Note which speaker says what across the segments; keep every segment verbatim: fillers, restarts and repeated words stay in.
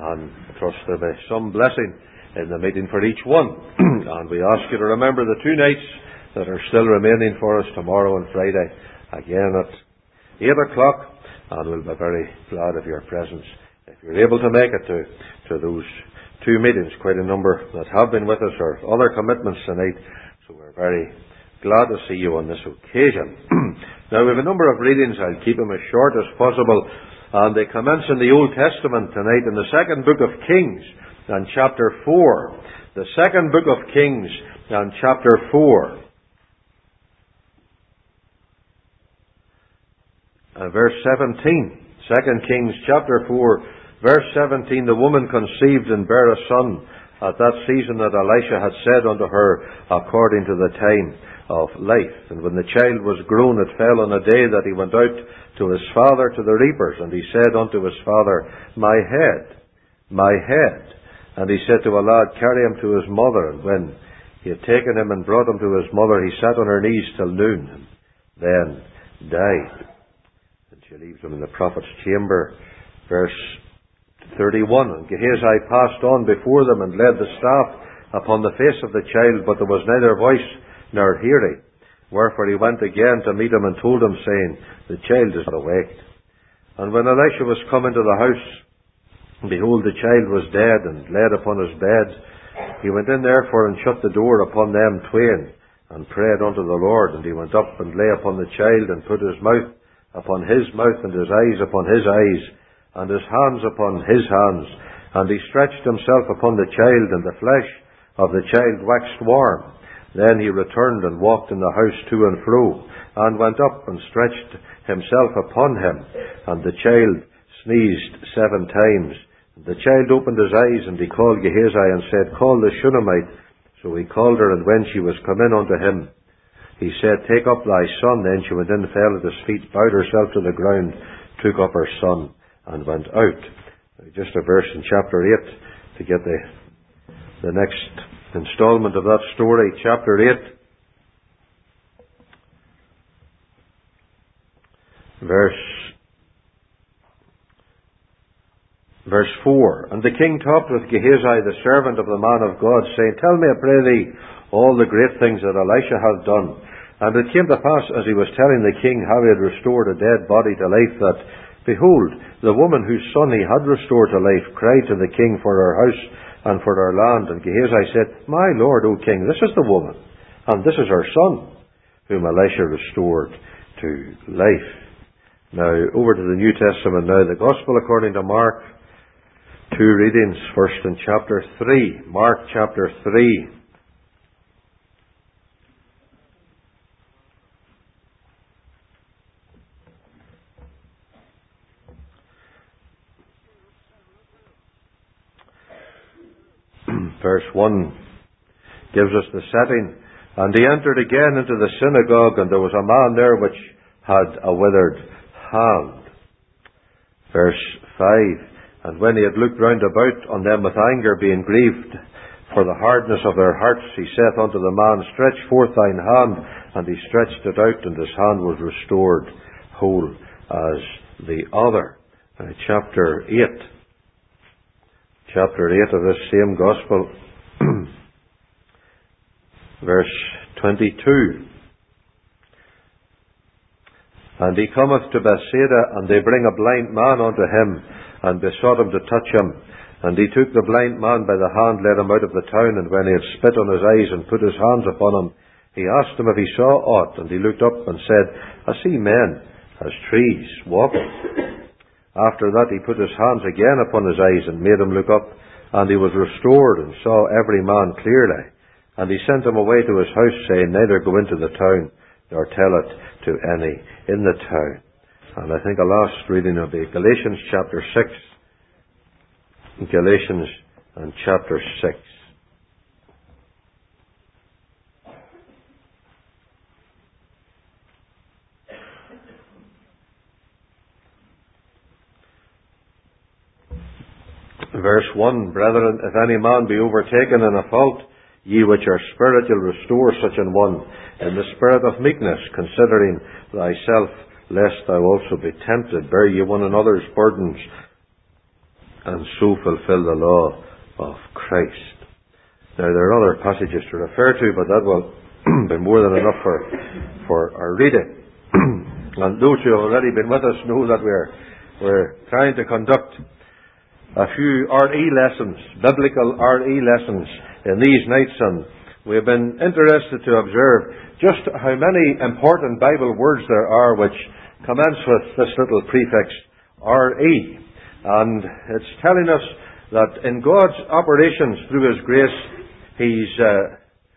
Speaker 1: And I trust there be some blessing in the meeting for each one. And we ask you to remember the two nights that are still remaining for us, tomorrow and Friday, again at eight o'clock, and we'll be very glad of your presence. If you're able to make it to, to those two meetings, quite a number that have been with us, or other commitments tonight, so we're very glad to see you on this occasion. Now, we have a number of readings. I'll keep them as short as possible, and they commence in the Old Testament tonight in the second book of Kings and chapter four. The second book of Kings and chapter four. Uh, verse seventeen. Second Kings chapter four, verse seventeen. The woman conceived and bare a son at that season that Elisha had said unto her, according to the time of life. And when the child was grown, it fell on a day that he went out to his father to the reapers. And he said unto his father, My head, my head. And he said to a lad, Carry him to his mother. And when he had taken him and brought him to his mother, he sat on her knees till noon, and then died. And she leaves him in the prophet's chamber. Verse thirty-one. And Gehazi passed on before them and laid the staff upon the face of the child, but there was neither voice nor hearing. Wherefore he went again to meet him and told him, saying, The child is not awaked. And when Elisha was come into the house, behold, the child was dead and laid upon his bed. He went in therefore and shut the door upon them twain, and prayed unto the Lord. And he went up and lay upon the child, and put his mouth upon his mouth, and his eyes upon his eyes, and his hands upon his hands. And he stretched himself upon the child, and the flesh of the child waxed warm. Then he returned and walked in the house to and fro, and went up and stretched himself upon him. And the child sneezed seven times. The child opened his eyes, and he called Gehazi, and said, Call the Shunammite. So he called her, and when she was come in unto him, he said, Take up thy son. Then she went in, fell at his feet, bowed herself to the ground, took up her son, and went out. Just a verse in chapter eight to get the, the next installment of that story. Chapter eight, verse verse four. And the king talked with Gehazi, the servant of the man of God, saying, Tell me, I pray thee, all the great things that Elisha hath done. And it came to pass, as he was telling the king how he had restored a dead body to life, that, behold, the woman whose son he had restored to life cried to the king for her house and for her land. And Gehazi said, My lord, O king, this is the woman, and this is her son, whom Elisha restored to life. Now, over to the New Testament now, the Gospel according to Mark. Two readings, first in chapter three. Mark chapter three. Verse one gives us the setting. And he entered again into the synagogue, and there was a man there which had a withered hand. Verse five. And when he had looked round about on them with anger, being grieved for the hardness of their hearts, he saith unto the man, Stretch forth thine hand. And he stretched it out, and his hand was restored whole as the other. Uh, chapter eight. Chapter eight of this same Gospel, verse twenty-two. And he cometh to Bethsaida, and they bring a blind man unto him, and besought him to touch him. And he took the blind man by the hand, led him out of the town, and when he had spit on his eyes and put his hands upon him, he asked him if he saw aught. And he looked up and said, I see men as trees walking. After that he put his hands again upon his eyes, and made him look up, and he was restored, and saw every man clearly. And he sent him away to his house, saying, Neither go into the town, nor tell it to any in the town. And I think a last reading will be Galatians chapter six. Galatians and chapter six. Verse one, Brethren, if any man be overtaken in a fault, ye which are spiritual, restore such an one in the spirit of meekness, considering thyself, lest thou also be tempted. Bear ye one another's burdens, and so fulfill the law of Christ. Now, there are other passages to refer to, but that will be more than enough for, for our reading. And those who have already been with us know that we're, we're trying to conduct a few R E lessons, biblical R E lessons, in these nights, and we have been interested to observe just how many important Bible words there are which commence with this little prefix R E. And it's telling us that in God's operations through His grace, He's, uh,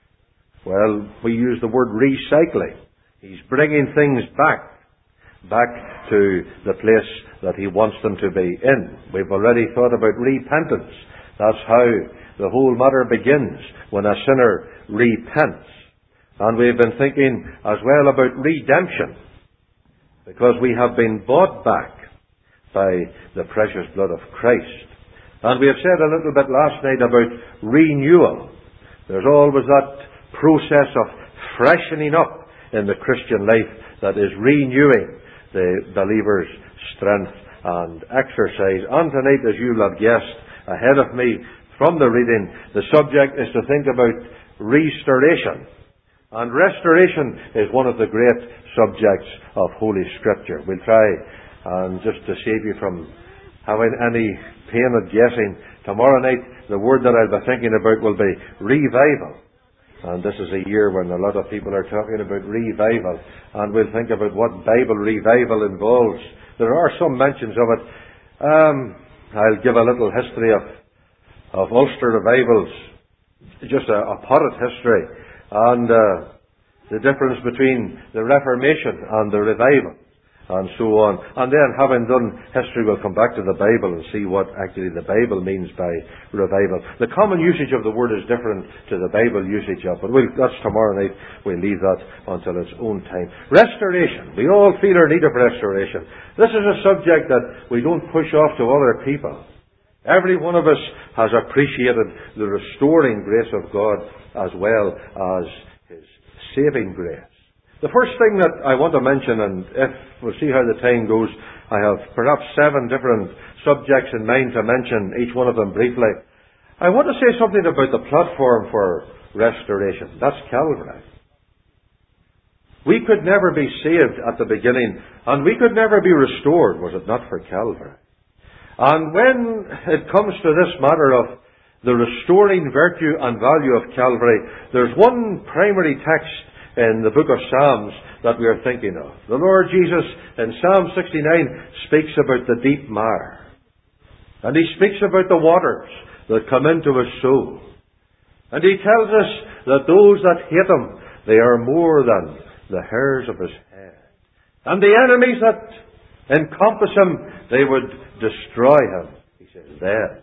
Speaker 1: well, we use the word recycling. He's bringing things back, back to the place that He wants them to be in. We've already thought about repentance. That's how the whole matter begins, when a sinner repents. And we've been thinking as well about redemption, because we have been bought back by the precious blood of Christ. And we have said a little bit last night about renewal. There's always that process of freshening up in the Christian life that is renewing the believer's strength and exercise. And tonight, as you'll have guessed ahead of me from the reading, the subject is to think about restoration. And restoration is one of the great subjects of Holy Scripture. We'll try, and just to save you from having any pain of guessing, tomorrow night the word that I'll be thinking about will be revival. And this is a year when a lot of people are talking about revival, and we'll think about what Bible revival involves. There are some mentions of it. Um, I'll give a little history of, of Ulster revivals, just a, a potted history, and uh, the difference between the Reformation and the revival, and so on. And then, having done history, we'll come back to the Bible and see what actually the Bible means by revival. The common usage of the word is different to the Bible usage of it, but we'll, that's tomorrow night. We'll leave that until its own time. Restoration. We all feel our need of restoration. This is a subject that we don't push off to other people. Every one of us has appreciated the restoring grace of God as well as His saving grace. The first thing that I want to mention, and if we'll see how the time goes, I have perhaps seven different subjects in mind to mention, each one of them briefly. I want to say something about the platform for restoration. That's Calvary. We could never be saved at the beginning, and we could never be restored, was it not for Calvary. And when it comes to this matter of the restoring virtue and value of Calvary, there's one primary text in the book of Psalms that we are thinking of. The Lord Jesus in Psalm sixty-nine speaks about the deep mire. And He speaks about the waters that come into His soul. And He tells us that those that hate Him, they are more than the hairs of His head. And the enemies that encompass Him, they would destroy Him. He says, then,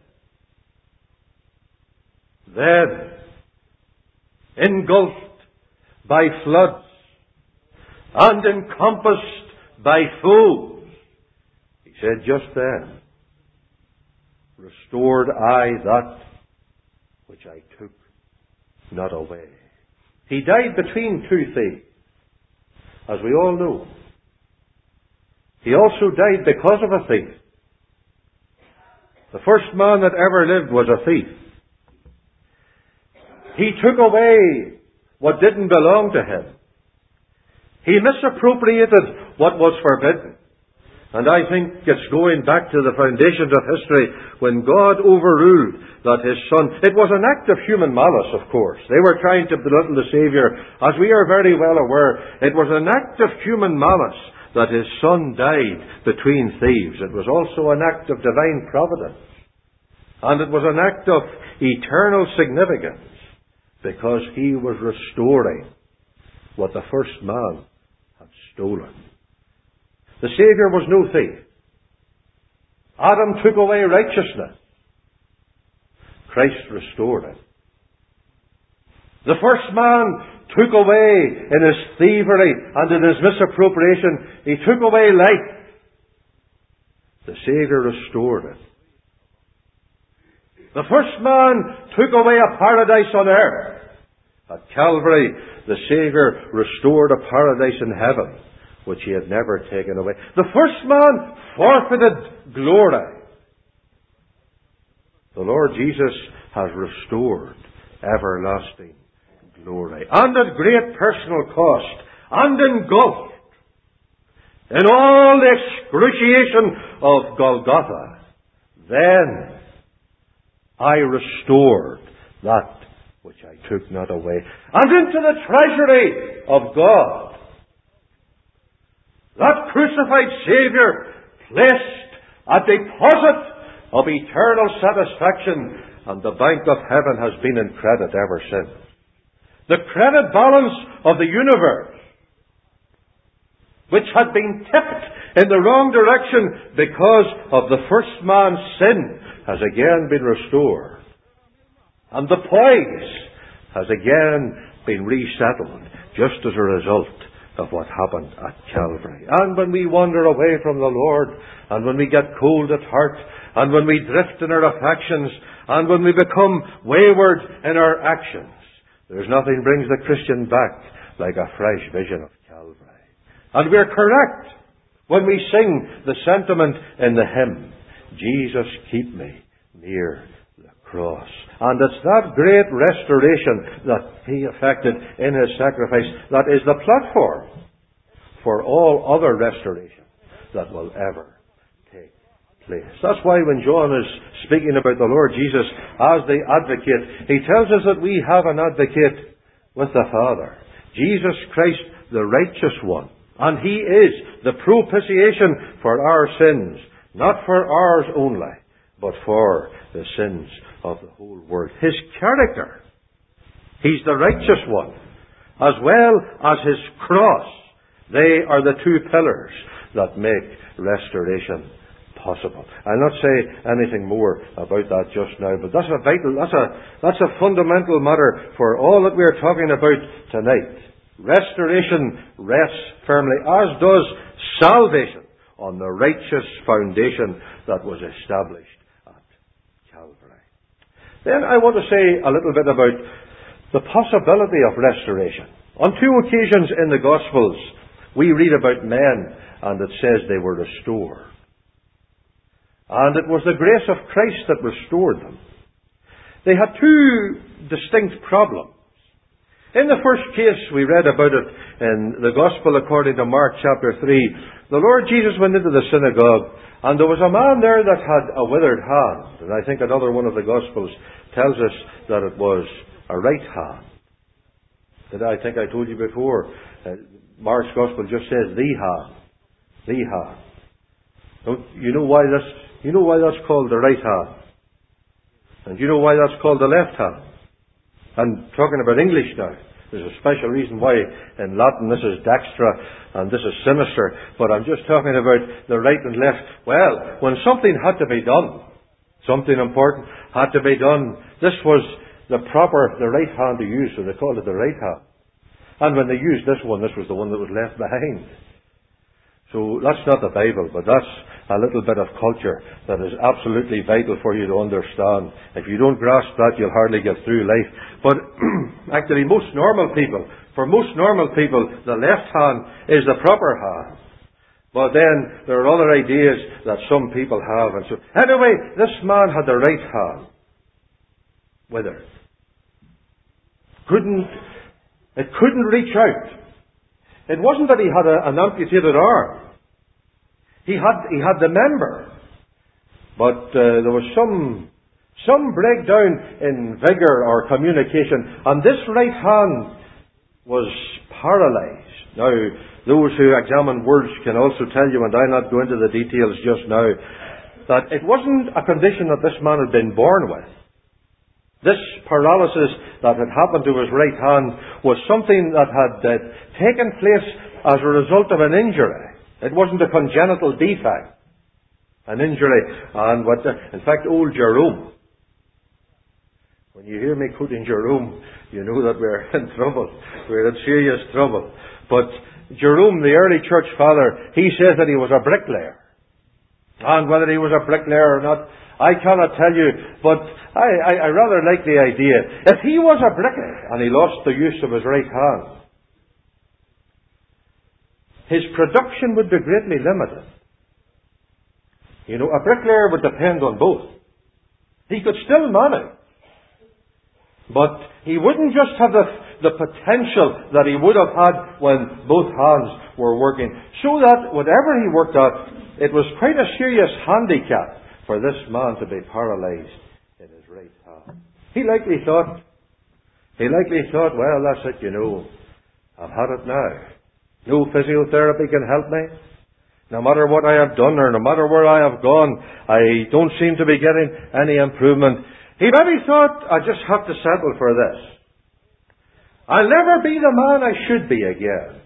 Speaker 1: then, engulfed by floods and encompassed by foes, He said, just then, restored I that which I took not away. He died between two thieves, as we all know. He also died because of a thief. The first man that ever lived was a thief. He took away what didn't belong to him. He misappropriated what was forbidden. And I think it's going back to the foundations of history when God overruled that His Son. It was an act of human malice, of course. They were trying to belittle the Saviour. As we are very well aware, it was an act of human malice that His Son died between thieves. It was also an act of divine providence. And it was an act of eternal significance, because He was restoring what the first man had stolen. The Saviour was no thief. Adam took away righteousness. Christ restored it. The first man took away in his thievery and in his misappropriation, he took away life. The Saviour restored it. The first man took away a paradise on earth. At Calvary, the Saviour restored a paradise in heaven, which He had never taken away. The first man forfeited glory. The Lord Jesus has restored everlasting glory. And at great personal cost, and engulfed in all the excruciation of Golgotha, then I restored that which I took not away, and into the treasury of God, that crucified Saviour placed a deposit of eternal satisfaction, and the bank of heaven has been in credit ever since. The credit balance of the universe, which had been tipped in the wrong direction because of the first man's sin, has again been restored. And the poise has again been resettled, just as a result of what happened at Calvary. And when we wander away from the Lord, and when we get cold at heart, and when we drift in our affections, and when we become wayward in our actions, there's nothing brings the Christian back like a fresh vision of Calvary. And we're correct when we sing the sentiment in the hymn, Jesus, keep me near the cross. And it's that great restoration that He effected in His sacrifice that is the platform for all other restoration that will ever take place. That's why when John is speaking about the Lord Jesus as the advocate, he tells us that we have an advocate with the Father, Jesus Christ, the righteous one. And He is the propitiation for our sins, not for ours only, but for the sins of the whole world. His character, He's the righteous one, as well as His cross. They are the two pillars that make restoration possible. I'll not say anything more about that just now, but that's a vital, that's a, that's a fundamental matter for all that we're talking about tonight. Restoration rests firmly, as does salvation, on the righteous foundation that was established at Calvary. Then I want to say a little bit about the possibility of restoration. On two occasions in the Gospels, we read about men, and it says they were restored. And it was the grace of Christ that restored them. They had two distinct problems. In the first case, we read about it in the Gospel according to Mark chapter three. The Lord Jesus went into the synagogue, and there was a man there that had a withered hand. And I think another one of the Gospels tells us that it was a right hand. That I think I told you before. Uh, Mark's Gospel just says the hand. The hand. Don't, you know why that's, you know why that's called the right hand? And you know why that's called the left hand? I'm talking about English now. There's a special reason why in Latin this is dextra and this is sinister, but I'm just talking about the right and left. Well, when something had to be done, something important had to be done, this was the proper, the right hand to use, so they called it the right hand. And when they used this one, this was the one that was left behind. So that's not the Bible, but that's a little bit of culture that is absolutely vital for you to understand. If you don't grasp that, you'll hardly get through life. But actually, most normal people, for most normal people, the left hand is the proper hand. But then there are other ideas that some people have. And so, anyway, this man had the right hand withered. Couldn't, it couldn't reach out. It wasn't that he had a, an amputated arm. He had, he had the member. But uh, there was some, some breakdown in vigour or communication. And this right hand was paralyzed. Now, those who examine words can also tell you, and I'll not go into the details just now, that it wasn't a condition that this man had been born with. This paralysis that had happened to his right hand was something that had uh, taken place as a result of an injury. It wasn't a congenital defect. An injury. And what the, in fact, old Jerome, when you hear me quoting Jerome, you know that we're in trouble. We're in serious trouble. But Jerome, the early church father, he says that he was a bricklayer. And whether he was a bricklayer or not, I cannot tell you, but I, I, I rather like the idea. If he was a bricklayer and he lost the use of his right hand, his production would be greatly limited. You know, a bricklayer would depend on both. He could still manage. But he wouldn't just have the, the potential that he would have had when both hands were working. So that whatever he worked at, it was quite a serious handicap for this man to be paralyzed in his right hand. He likely thought, he likely thought, well, that's it, you know. I've had it now. No physiotherapy can help me. No matter what I have done or no matter where I have gone, I don't seem to be getting any improvement. He maybe thought, I just have to settle for this. I'll never be the man I should be again.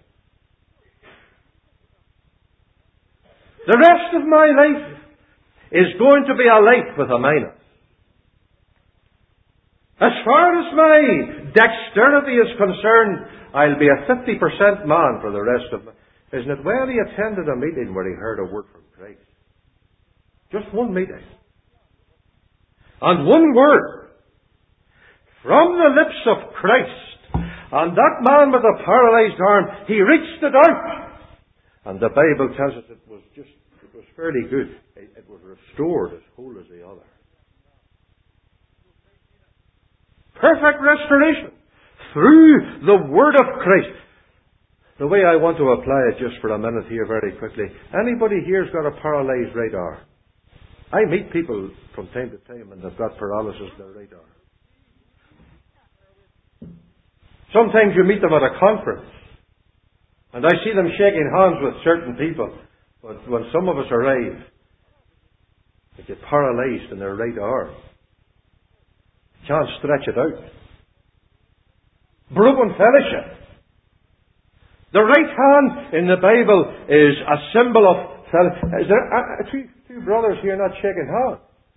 Speaker 1: The rest of my life is going to be a life with a minus. As far as my dexterity is concerned, I'll be a fifty percent man for the rest of my... Isn't it? Well, he attended a meeting where he heard a word from Christ. Just one meeting. And one word from the lips of Christ. And that man with the paralyzed arm, he reached it out. And the Bible tells us it was just, it was fairly good. It, it was restored as whole as the other. Perfect restoration through the word of Christ. The way I want to apply it just for a minute here very quickly. Anybody here's got a paralyzed right arm? I meet people from time to time and they've got paralysis in their right arm. Sometimes you meet them at a conference and I see them shaking hands with certain people. But when some of us arrive, they get paralyzed in their right arm. Can't stretch it out. Broken fellowship. The right hand in the Bible is a symbol of fellowship. Is there uh, two, two brothers here not shaking hands?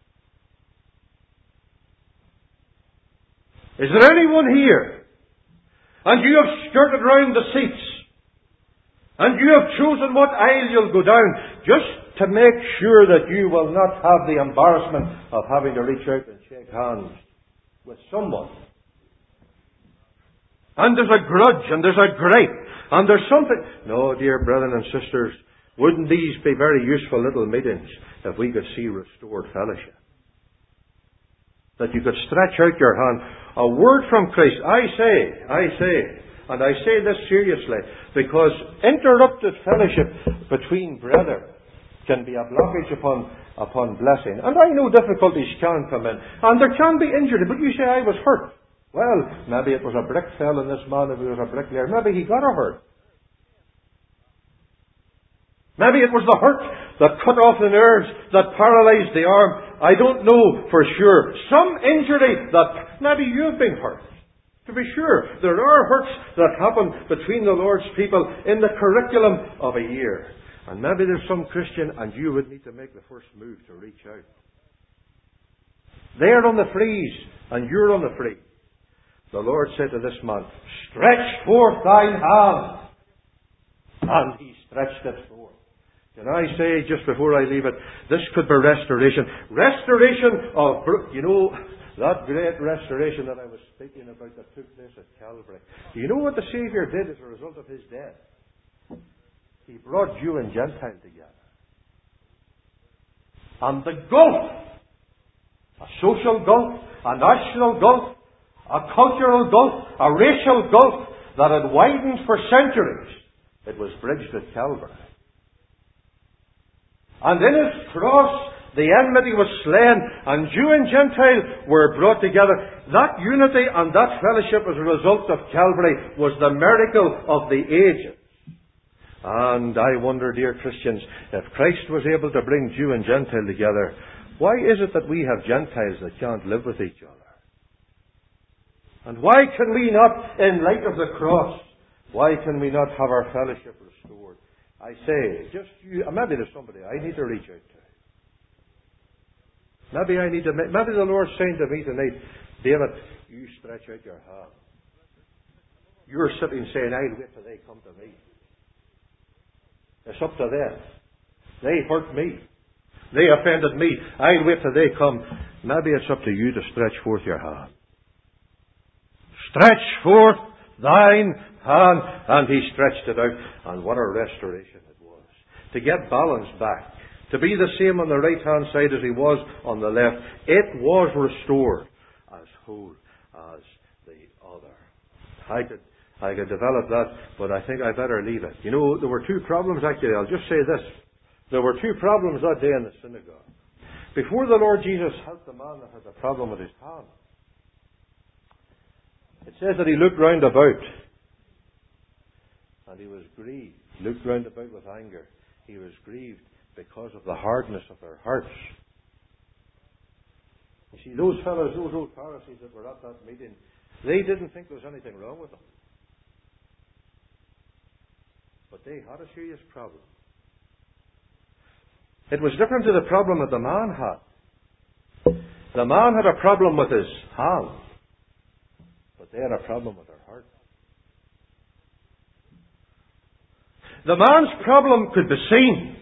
Speaker 1: Is there anyone here? And you have skirted round the seats. And you have chosen what aisle you'll go down. Just to make sure that you will not have the embarrassment of having to reach out and shake hands with someone. And there's a grudge and there's a gripe. And there's something... No, dear brethren and sisters, wouldn't these be very useful little meetings if we could see restored fellowship? That you could stretch out your hand. A word from Christ. I say, I say, and I say this seriously, because interrupted fellowship between brethren can be a blockage upon, upon blessing. And I know difficulties can come in. And there can be injury. But you say, I was hurt. Well, maybe it was a brick fell in this man if he was a bricklayer. Maybe he got a hurt. Maybe it was the hurt that cut off the nerves, that paralyzed the arm. I don't know for sure. Some injury that maybe you've been hurt. To be sure, there are hurts that happen between the Lord's people in the curriculum of a year. And maybe there's some Christian and you would need to make the first move to reach out. They're on the freeze and you're on the freeze. The Lord said to this man, stretch forth thine hand. And he stretched it forth. Can I say, just before I leave it, this could be restoration. Restoration of, you know, that great restoration that I was speaking about that took place at Calvary. Do you know what the Saviour did as a result of His death? He brought Jew and Gentile together. And the gulf, a social gulf, a national gulf, a cultural gulf, a racial gulf that had widened for centuries, it was bridged at Calvary. And in His cross, the enmity was slain, and Jew and Gentile were brought together. That unity and that fellowship as a result of Calvary was the miracle of the ages. And I wonder, dear Christians, if Christ was able to bring Jew and Gentile together, why is it that we have Gentiles that can't live with each other? And why can we not, in light of the cross, why can we not have our fellowship restored? I say, just you, maybe there's somebody I need to reach out to. Maybe I need to, maybe the Lord's saying to me tonight, David, you stretch out your hand. You're sitting saying, I'll wait till they come to me. It's up to them. They hurt me. They offended me. I'll wait till they come. Maybe it's up to you to stretch forth your hand. Stretch forth thine hand. And he stretched it out. And what a restoration it was. To get balance back. to be the same on the right-hand side as he was on the left. It was restored as whole as the other. I could, I could develop that, but I think I better leave it. You know, there were two problems actually. I'll just say this. There were two problems that day in the synagogue. Before the Lord Jesus helped the man that had a problem with his hand, it says that he looked round about and he was grieved. He looked round about with anger. He was grieved because of the hardness of their hearts. You see, those fellows, those old Pharisees that were at that meeting, they didn't think there was anything wrong with them. But they had a serious problem. It was different to the problem that the man had. The man had a problem with his hand, but they had a problem with their heart. The man's problem could be seen,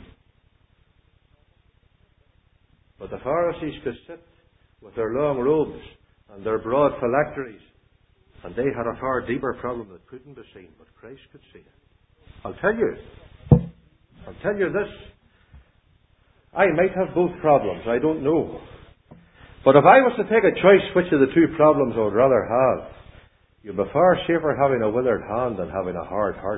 Speaker 1: but the Pharisees could sit with their long robes and their broad phylacteries, and they had a far deeper problem that couldn't be seen, but Christ could see it. I'll tell you, I'll tell you this. I might have both problems, I don't know. But if I was to take a choice which of the two problems I would rather have, you'd be far safer having a withered hand than having a hard heart.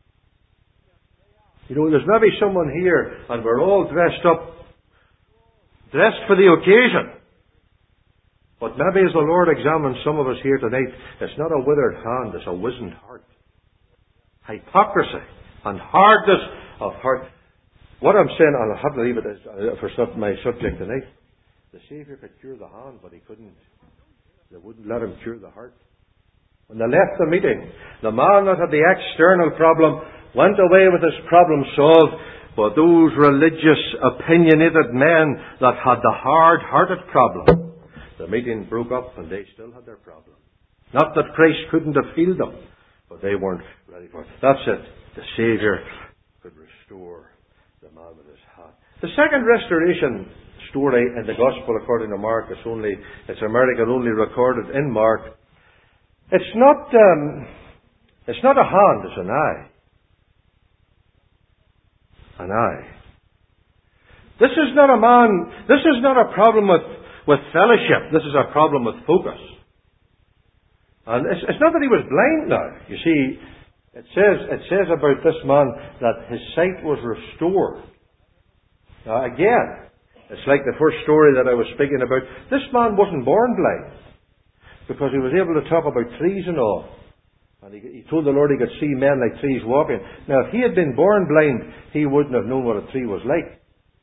Speaker 1: You know, there's maybe someone here, and we're all dressed up, dressed for the occasion. But maybe as the Lord examines some of us here tonight, it's not a withered hand, it's a wizened heart. Hypocrisy and hardness of heart. What I'm saying, and I'll have to leave it as, uh, for sub, my subject tonight. The Saviour could cure the hand, but he couldn't. They wouldn't let him cure the heart. When they left the meeting, the man that had the external problem went away with his problem solved, but those religious, opinionated men that had the hard-hearted problem, the meeting broke up and they still had their problem. Not that Christ couldn't have healed them, but they weren't ready for it. That's it. The Saviour could restore the man with his hand. The second restoration story in the Gospel according to Mark is only, it's American only recorded in Mark. It's not, um, it's not a hand, it's an eye. An eye. This is not a man, this is not a problem with, with fellowship. This is a problem with focus. And it's, it's not that he was blind now. You see, it says, it says about this man that his sight was restored. Now again, it's like the first story that I was speaking about. This man wasn't born blind, because he was able to talk about trees and all. And he, he told the Lord he could see men like trees walking. Now if he had been born blind, he wouldn't have known what a tree was like.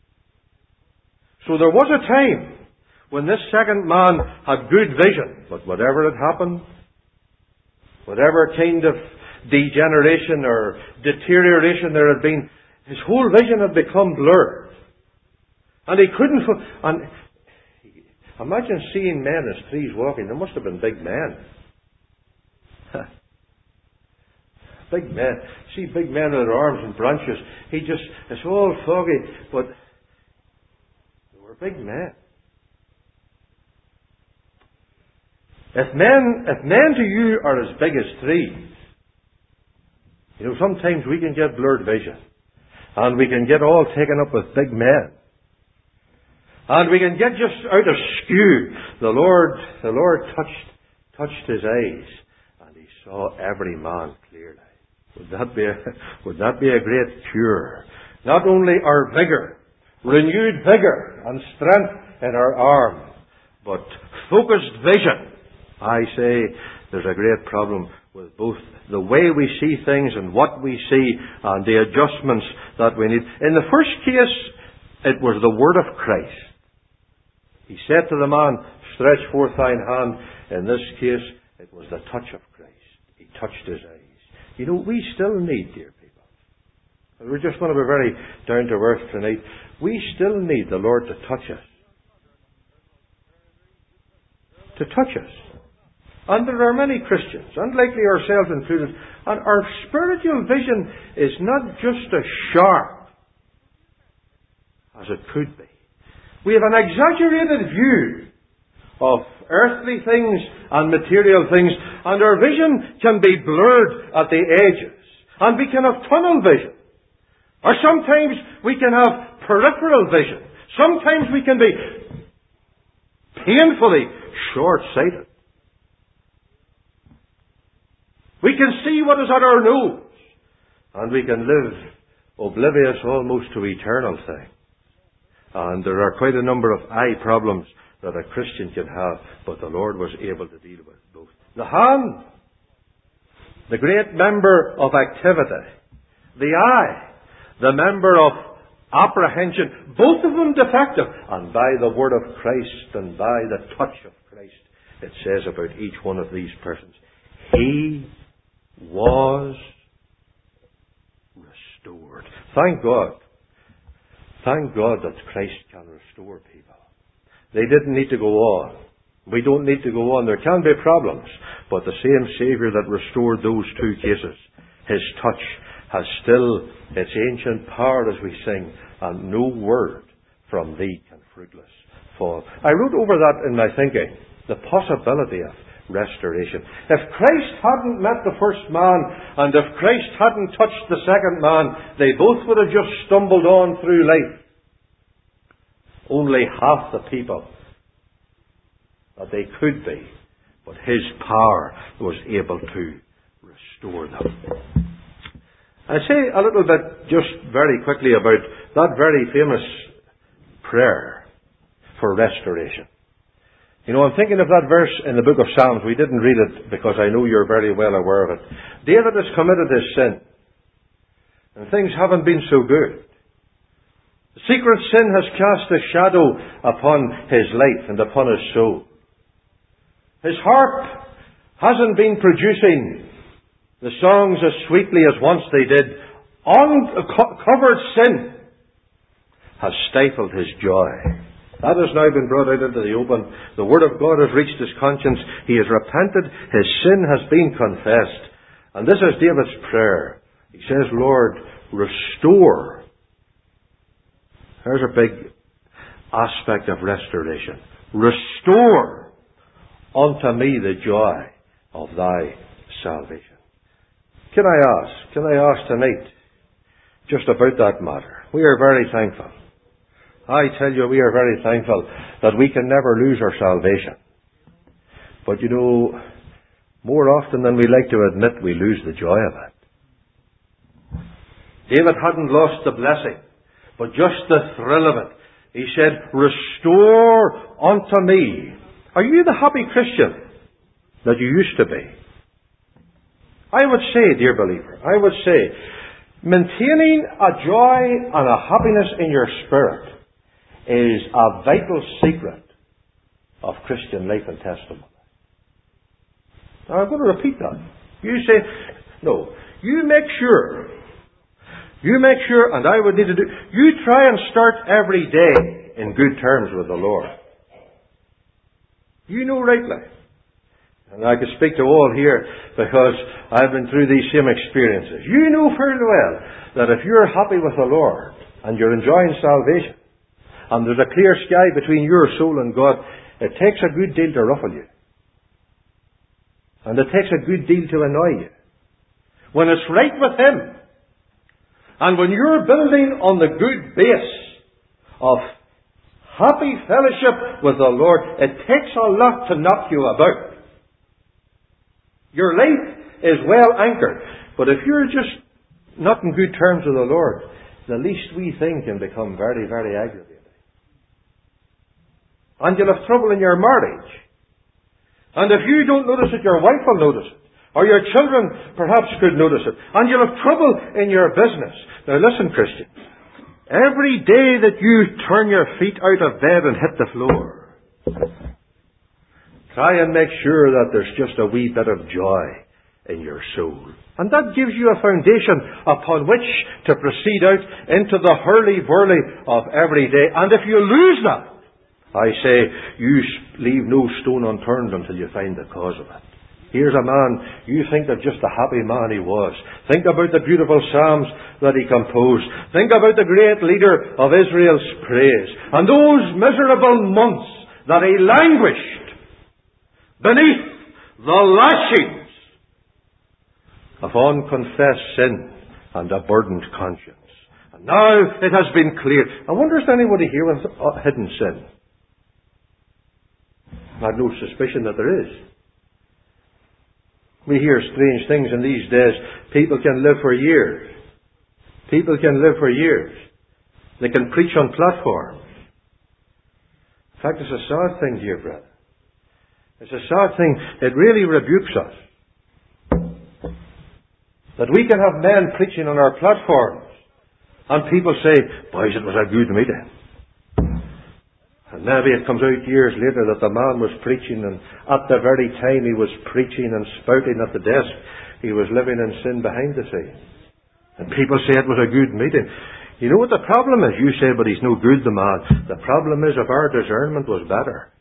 Speaker 1: So there was a time when this second man had good vision, but whatever had happened, whatever kind of degeneration or deterioration there had been, his whole vision had become blurred. And he couldn't... And imagine seeing men as trees walking. They must have been big men. Big men. See big men with their arms and branches. He just... It's all foggy, but they were big men. If men, if men to you are as big as trees, you know, sometimes we can get blurred vision. And we can get all taken up with big men. And we can get just out of skew. The Lord, the Lord touched, touched his eyes, and he saw every man clearly. Would that be a, would that be a great cure? Not only our vigor, renewed vigor and strength in our arm, but focused vision. I say there's a great problem with both the way we see things and what we see and the adjustments that we need. In the first case, it was the word of Christ. He said to the man, stretch forth thine hand. In this case, it was the touch of Christ. He touched his eyes. You know, we still need, dear people. We're just going to be very down to earth tonight. We still need the Lord to touch us. To touch us. And there are many Christians, and likely ourselves included, and our spiritual vision is not just as sharp as it could be. We have an exaggerated view of earthly things and material things, and our vision can be blurred at the edges, and we can have tunnel vision. Or sometimes we can have peripheral vision. Sometimes we can be painfully short-sighted. We can see what is at our nose, and we can live oblivious almost to eternal things. And there are quite a number of eye problems that a Christian can have, but the Lord was able to deal with both. The hand, the great member of activity. The eye, the member of apprehension. Both of them defective. And by the word of Christ and by the touch of Christ, it says about each one of these persons, he was restored. Thank God. Thank God that Christ can restore people. They didn't need to go on. We don't need to go on. There can be problems. But the same Saviour that restored those two cases, His touch has still its ancient power as we sing, and no word from Thee can fruitless fall. I wrote over that in my thinking, the possibility of restoration. If Christ hadn't met the first man, and if Christ hadn't touched the second man, they both would have just stumbled on through life. Only half the people that they could be, but His power was able to restore them. I say a little bit, just very quickly, about that very famous prayer for restoration. You know, I'm thinking of that verse in the book of Psalms. We didn't read it because I know you're very well aware of it. David has committed his sin, and things haven't been so good. The secret sin has cast a shadow upon his life and upon his soul. His harp hasn't been producing the songs as sweetly as once they did. Uncovered sin has stifled his joy. That has now been brought out into the open. The Word of God has reached his conscience. He has repented. His sin has been confessed. And this is David's prayer. He says, Lord, restore. There's a big aspect of restoration. Restore unto me the joy of thy salvation. Can I ask, can I ask tonight, just about that matter? We are very thankful. I tell you, we are very thankful that we can never lose our salvation. But you know, more often than we like to admit, we lose the joy of it. David hadn't lost the blessing, but just the thrill of it. He said, restore unto me. Are you the happy Christian that you used to be? I would say, dear believer, I would say, maintaining a joy and a happiness in your spirit is a vital secret of Christian life and testimony. Now, I'm going to repeat that. You say, no, you make sure, you make sure, and I would need to do, you try and start every day in good terms with the Lord. You know rightly. And I could speak to all here because I've been through these same experiences. You know fairly well that if you're happy with the Lord and you're enjoying salvation, and there's a clear sky between your soul and God, it takes a good deal to ruffle you. And it takes a good deal to annoy you. When it's right with Him, and when you're building on the good base of happy fellowship with the Lord, it takes a lot to knock you about. Your life is well anchored. But if you're just not in good terms with the Lord, the least wee thing can become very, very aggravating. And you'll have trouble in your marriage. And if you don't notice it, your wife will notice it. Or your children perhaps could notice it. And you'll have trouble in your business. Now listen, Christian. Every day that you turn your feet out of bed and hit the floor, try and make sure that there's just a wee bit of joy in your soul. And that gives you a foundation upon which to proceed out into the hurly-burly of every day. And if you lose that, I say, you leave no stone unturned until you find the cause of it. Here's a man, you think of just the happy man he was. Think about the beautiful psalms that he composed. Think about the great leader of Israel's praise. And those miserable months that he languished beneath the lashings of unconfessed sin and a burdened conscience. And now it has been cleared. I wonder if there's anybody here with uh, hidden sin. I have no suspicion that there is. We hear strange things in these days. People can live for years. People can live for years. They can preach on platforms. In fact, it's a sad thing, dear brother. It's a sad thing. It really rebukes us. That we can have men preaching on our platforms. And people say, boys, it was a good meeting. And maybe it comes out years later that the man was preaching, and at the very time he was preaching and spouting at the desk, he was living in sin behind the scenes. And people say it was a good meeting. You know what the problem is? You say, but he's no good, the man. The problem is, if our discernment was better,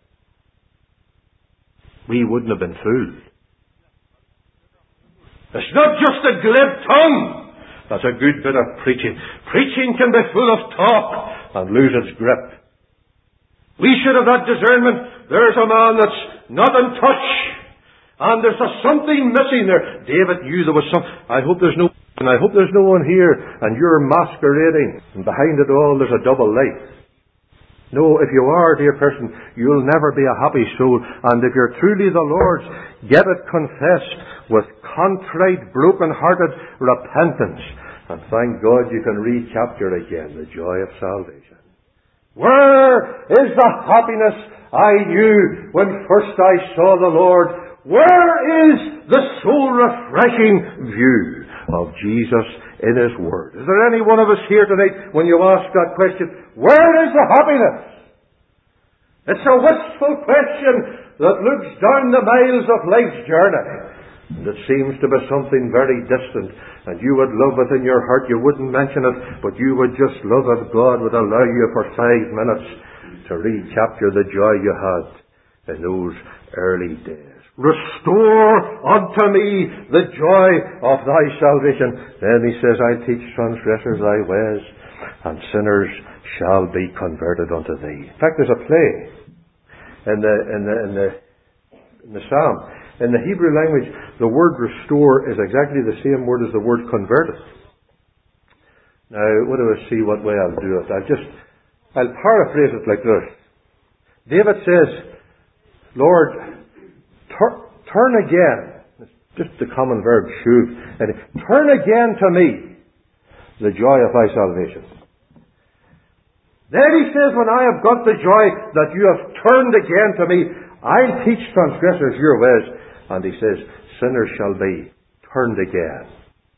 Speaker 1: we wouldn't have been fooled. It's not just a glib tongue. That's a good bit of preaching. Preaching can be full of talk and lose its grip. We should have that discernment. There's a man that's not in touch. And there's a something missing there. David knew there was some. I hope there's no, and I hope there's no one here and you're masquerading. And behind it all there's a double life. No, if you are, dear person, you'll never be a happy soul. And if you're truly the Lord's, get it confessed with contrite, broken-hearted repentance. And thank God you can recapture again the joy of salvation. Where is the happiness I knew when first I saw the Lord? Where is the soul-refreshing view of Jesus in His Word? Is there any one of us here tonight, when you ask that question, where is the happiness? It's a wistful question that looks down the miles of life's journey. And it seems to be something very distant. And you would love it in your heart. You wouldn't mention it, but you would just love it. God would allow you for five minutes to recapture the joy you had in those early days. Restore unto me the joy of thy salvation. Then he says, I teach transgressors thy ways, and sinners shall be converted unto thee. In fact, there's a play in the, in the, in the, in the Psalm. In the Hebrew language, the word restore is exactly the same word as the word converted. Now, what do I see what way I'll do it? I'll just, I'll paraphrase it like this. David says, Lord, tur- turn again. It's just the common verb, shuv. And turn again to me the joy of thy salvation. Then he says, when I have got the joy that you have turned again to me, I'll teach transgressors your ways. And he says, sinners shall be turned again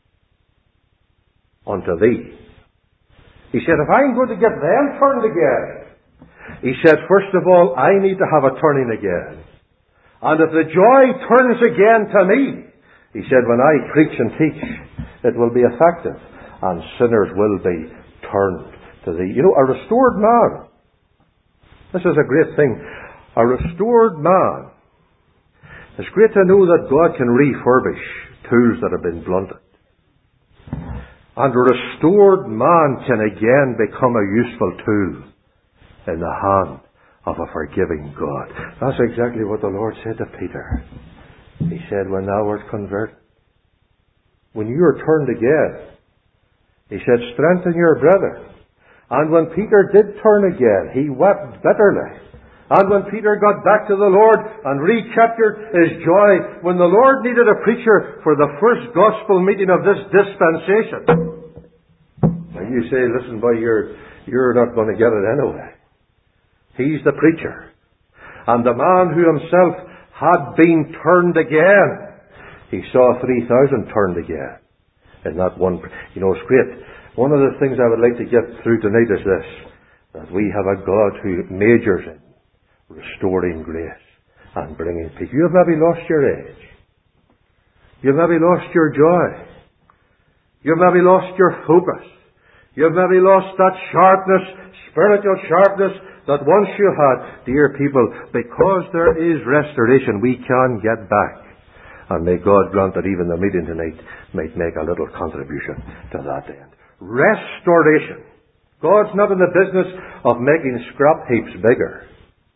Speaker 1: unto thee. He said, if I'm going to get them turned again, he said, first of all, I need to have a turning again. And if the joy turns again to me, he said, when I preach and teach, it will be effective, and sinners will be turned to thee. You know, a restored man, this is a great thing, a restored man, it's great to know that God can refurbish tools that have been blunted. And a restored man can again become a useful tool in the hand of a forgiving God. That's exactly what the Lord said to Peter. He said, when thou art converted, when you are turned again, he said, strengthen your brethren. And when Peter did turn again, he wept bitterly. And when Peter got back to the Lord and recaptured his joy, when the Lord needed a preacher for the first gospel meeting of this dispensation. Now you say, listen boy, you're, you're not going to get it anyway. He's the preacher. And the man who himself had been turned again, he saw three thousand turned again. In that one, you know, it's great. One of the things I would like to get through tonight is this, that we have a God who majors in restoring grace and bringing peace. You have maybe lost your age. You've maybe lost your joy. You've maybe lost your focus. You've maybe lost that sharpness, spiritual sharpness that once you had. Dear people, because there is restoration, we can get back. And may God grant that even the meeting tonight might make a little contribution to that end. Restoration. God's not in the business of making scrap heaps bigger.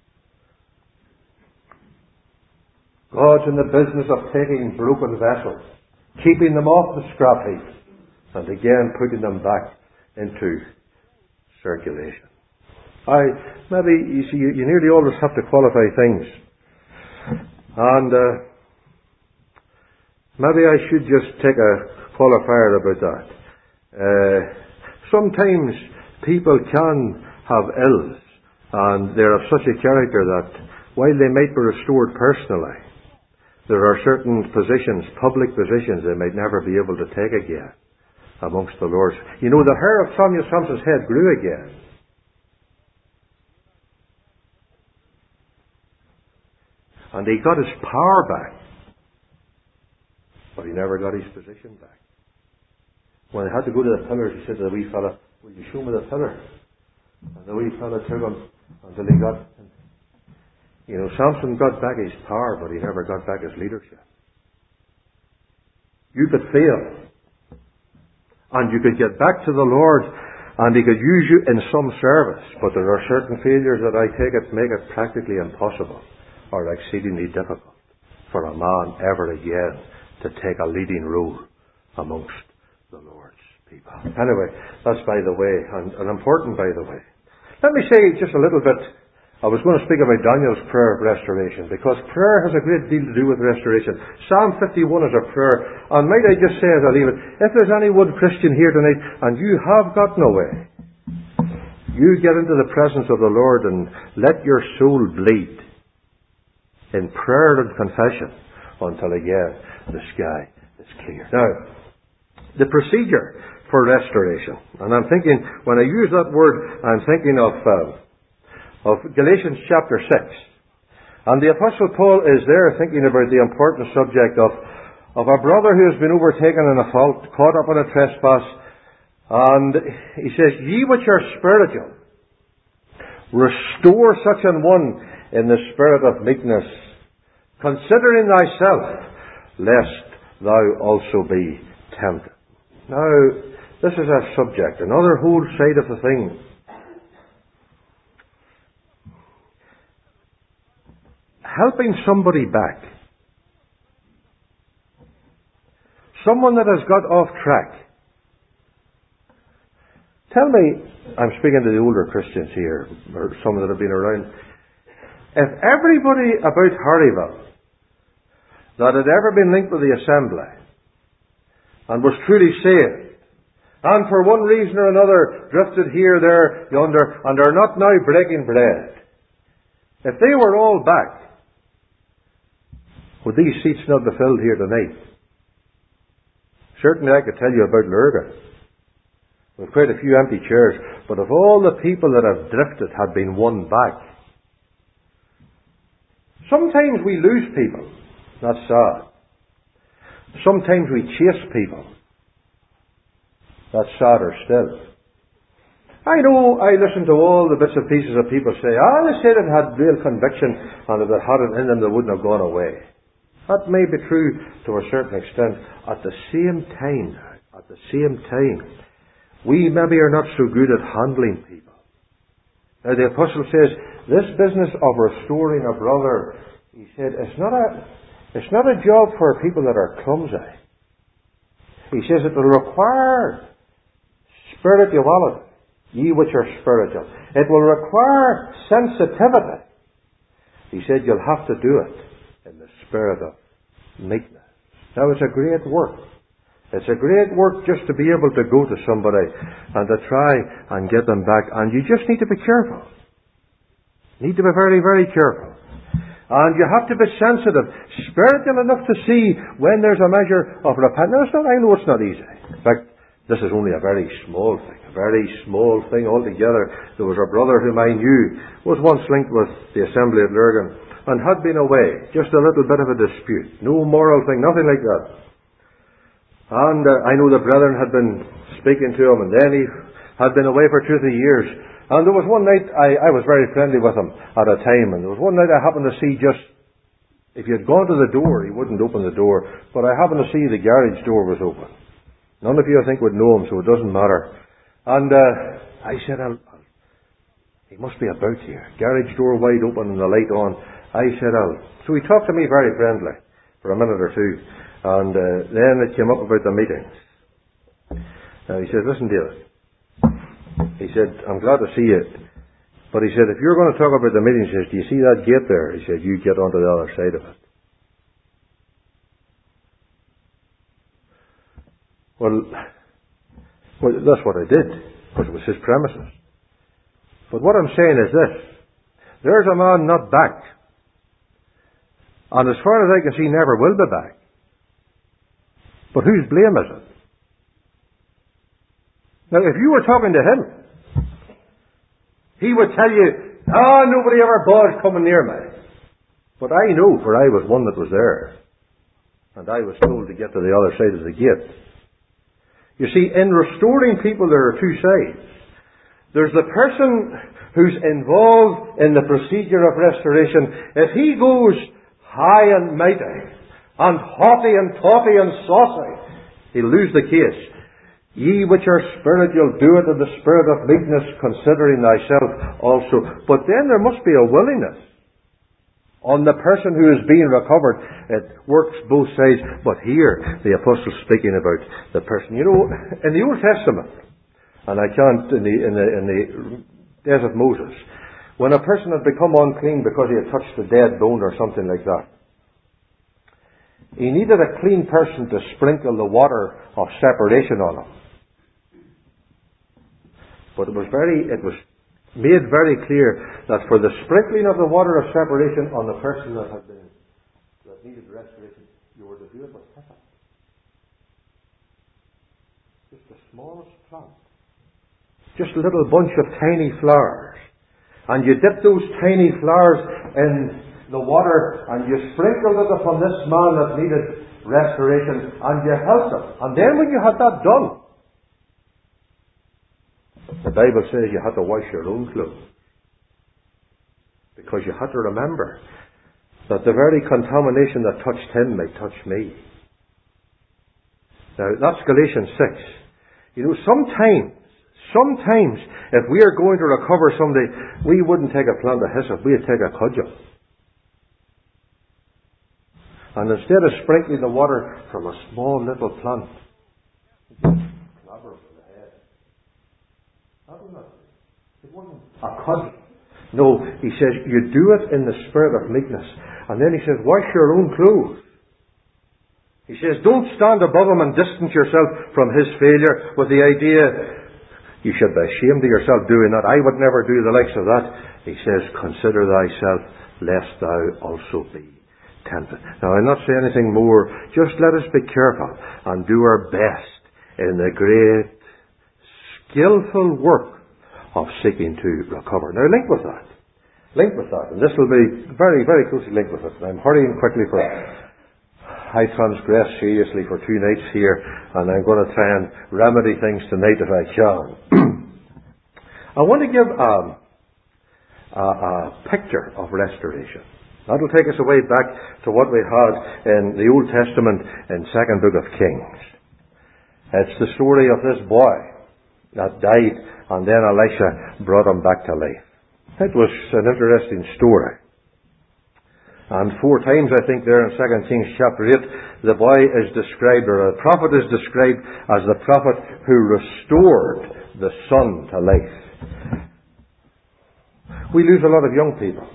Speaker 1: God's in the business of taking broken vessels, keeping them off the scrap heap, and again putting them back into circulation. I, maybe, you see, you, you nearly always have to qualify things. And uh, maybe I should just take a qualifier about that. Uh, sometimes people can have ills, and they're of such a character that while they might be restored personally, there are certain positions, public positions, they might never be able to take again amongst the Lord's. You know, the hair of Samuel Samson's head grew again. And he got his power back. But he never got his position back. When he had to go to the pillars, he said to the wee fella, "Will you show me the pillar?" And the wee fella took him until he got... You know, Samson got back his power, but he never got back his leadership. You could fail. And you could get back to the Lord, and He could use you in some service. But there are certain failures that I take it make it practically impossible, or exceedingly difficult, for a man ever again to take a leading role amongst the Lord's people. Anyway, that's by the way, and, and important by the way. Let me say just a little bit. I was going to speak about Daniel's prayer of restoration, because prayer has a great deal to do with restoration. Psalm fifty-one is a prayer, and might I just say as I leave it, if there's any one Christian here tonight and you have gotten away, you get into the presence of the Lord and let your soul bleed in prayer and confession until again the sky is clear. Now, the procedure for restoration, and I'm thinking, when I use that word, I'm thinking of uh, of Galatians chapter six. And the Apostle Paul is there thinking about the important subject of, of a brother who has been overtaken in a fault, caught up in a trespass, and he says, "Ye which are spiritual, restore such an one in the spirit of meekness, considering thyself, lest thou also be tempted." Now, this is a subject, another whole side of the thing. Helping somebody back. Someone that has got off track. Tell me, I'm speaking to the older Christians here, or some that have been around. If everybody about Harryville that had ever been linked with the assembly and was truly saved, and for one reason or another drifted here, there, yonder, and are not now breaking bread, if they were all back, would these seats not be filled here tonight? Certainly I could tell you about Lurgan. With quite a few empty chairs. But if all the people that have drifted had been won back. Sometimes we lose people. That's sad. Sometimes we chase people. That's sadder still. I know, I listen to all the bits and pieces of people say, ah, they said it had real conviction, and if it had it in them, they wouldn't have gone away. That may be true to a certain extent. At the same time, at the same time, we maybe are not so good at handling people. Now the Apostle says, this business of restoring a brother, he said, it's not a, it's not a job for people that are clumsy. He says it will require spirituality, ye which are spiritual. It will require sensitivity. He said you'll have to do it in the spirit of meekness. Now it's a great work. It's a great work just to be able to go to somebody and to try and get them back. And you just need to be careful. Need to be very, very careful. And you have to be sensitive, spiritual enough to see when there's a measure of repentance. Now, I know it's not easy. In fact, this is only a very small thing. A very small thing altogether. There was a brother whom I knew was once linked with the assembly at Lurgan, and had been away. Just a little bit of a dispute. No moral thing, nothing like that. And uh, I know the brethren had been speaking to him, and then he had been away for two or three years. And there was one night, I, I was very friendly with him at a time, and there was one night I happened to see just, if he had gone to the door, he wouldn't open the door, but I happened to see the garage door was open. None of you, I think, would know him, so it doesn't matter. And uh, I said, I'll, I'll, he must be about here. Garage door wide open and the light on. I said, I'll. So he talked to me very friendly for a minute or two. And uh, then it came up about the meetings. Now he says, listen, David, He said, I'm glad to see you. But he said, if you're going to talk about the meeting, he says, do you see that gate there? He said, you get onto the other side of it. Well, well, that's what I did, because it was his premises. But what I'm saying is this. There's a man not back. And as far as I can see, never will be back. But whose blame is it? Now, if you were talking to him, he would tell you, ah, nobody ever bothers coming near me. But I know, for I was one that was there. And I was told to get to the other side of the gate. You see, in restoring people, there are two sides. There's the person who's involved in the procedure of restoration. If he goes high and mighty, and haughty and taughty and saucy, he'll lose the case. Ye which are spiritual, do it in the spirit of meekness, considering thyself also. But then there must be a willingness on the person who is being recovered. It works both sides. But here, the apostle's speaking about the person. You know, in the Old Testament, and I can't, in the, in the, in the days of Moses, when a person had become unclean because he had touched a dead bone or something like that, he needed a clean person to sprinkle the water of separation on him. But it was very, it was made very clear that for the sprinkling of the water of separation on the person that had been, that needed restoration, you were to do it with hyssop. Just the smallest plant. Just a little bunch of tiny flowers. And you dip those tiny flowers in the water and you sprinkled it upon this man that needed restoration and you helped him. And then when you had that done, the Bible says you had to wash your own clothes. Because you had to remember that the very contamination that touched him may touch me. Now, that's Galatians six. You know, sometimes, sometimes, if we are going to recover somebody, we wouldn't take a plant of hyssop, we'd take a cudgel. And instead of sprinkling the water from a small little plant, clobber from the head. That wasn't it. It wasn't a cudgel. No, he says, you do it in the spirit of meekness. And then he says, wash your own clothes. He says, don't stand above him and distance yourself from his failure with the idea, you should be ashamed of yourself doing that. I would never do the likes of that. He says, consider thyself, lest thou also be tempted. Now, I'm not saying anything more. Just let us be careful and do our best in the great, skillful work of seeking to recover. Now, link with that. Link with that. And this will be very, very closely linked with it. I'm hurrying quickly for I transgressed seriously for two nights here, and I'm going to try and remedy things tonight if I can. I want to give a, a, a picture of restoration. That'll take us away back to what we had in the Old Testament in Second Book of Kings. It's the story of this boy that died, and then Elisha brought him back to life. It was an interesting story. And four times, I think, there in Second Kings chapter eight, the boy is described, or the prophet is described as the prophet who restored the son to life. We lose a lot of young people.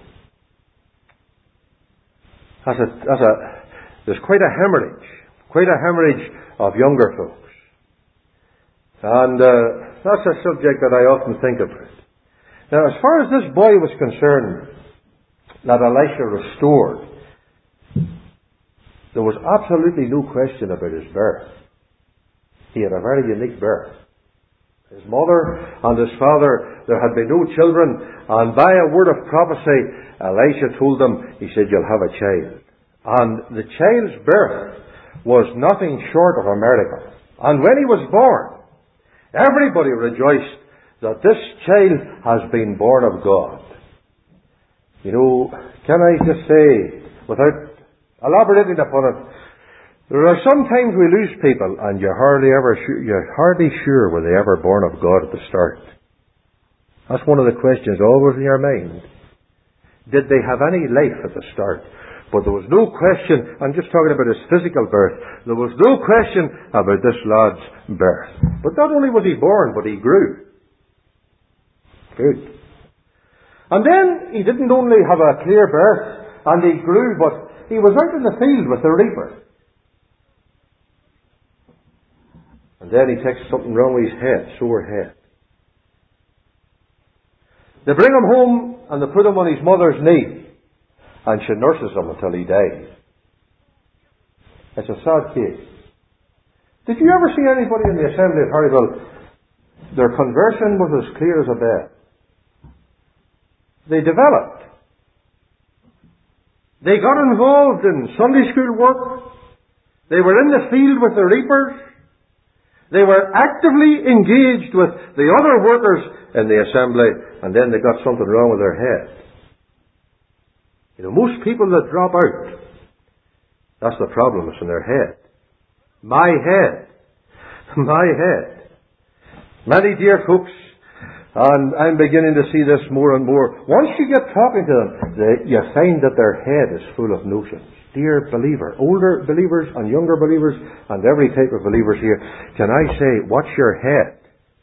Speaker 1: As a, as a, there's quite a hemorrhage, quite a hemorrhage of younger folks. And uh, that's a subject that I often think about. Now, as far as this boy was concerned, that Elisha restored, there was absolutely no question about his birth. He had a very unique birth. His mother and his father, there had been no children, and by a word of prophecy, Elisha told them, he said, you'll have a child. And the child's birth was nothing short of a miracle. And when he was born, everybody rejoiced that this child has been born of God. You know, can I just say, without elaborating upon it, there are sometimes we lose people and you're hardly ever sure, you're hardly sure were they ever born of God at the start. That's one of the questions always in your mind. Did they have any life at the start? But there was no question, I'm just talking about his physical birth, there was no question about this lad's birth. But not only was he born, but he grew. good. And then he didn't only have a clear birth and he grew, but he was out in the field with the reaper. And then he takes something wrong with his head, sore head. They bring him home and they put him on his mother's knee, and she nurses him until he dies. It's a sad case. Did you ever see anybody in the assembly at Harryville, their conversion was as clear as a bell? They developed. They got involved in Sunday school work. They were in the field with the reapers. They were actively engaged with the other workers in the assembly, and then they got something wrong with their head. You know, most people that drop out, that's the problem, it's in their head. My head. My head. Many dear folks, and I'm beginning to see this more and more. Once you get talking to them, they, you find that their head is full of notions. Dear believer, older believers and younger believers and every type of believers here, can I say, watch your head?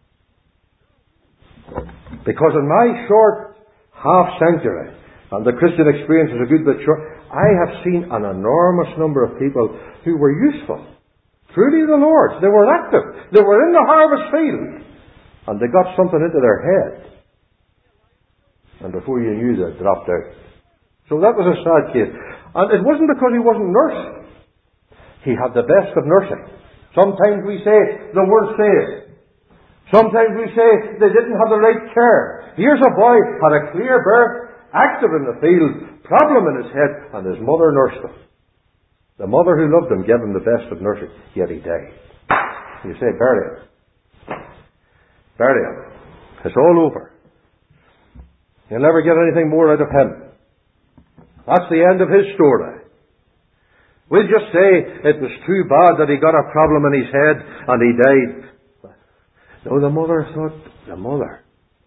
Speaker 1: Because in my short half century, and the Christian experience is a good bit short, I have seen an enormous number of people who were useful. Truly the Lord's. They were active. They were in the harvest field. And they got something into their head. And before you knew, they dropped out. So that was a sad case. And it wasn't because he wasn't nursed. He had the best of nursing. Sometimes we say, the word says. Sometimes we say, they didn't have the right care. Here's a boy, had a clear birth, active in the field, problem in his head, and his mother nursed him. The mother who loved him gave him the best of nursing, yet he died. You say, bury him. Bury him. It's all over. You'll never get anything more out of him. That's the end of his story. We'll just say it was too bad that he got a problem in his head and he died. No, the mother thought, the mother.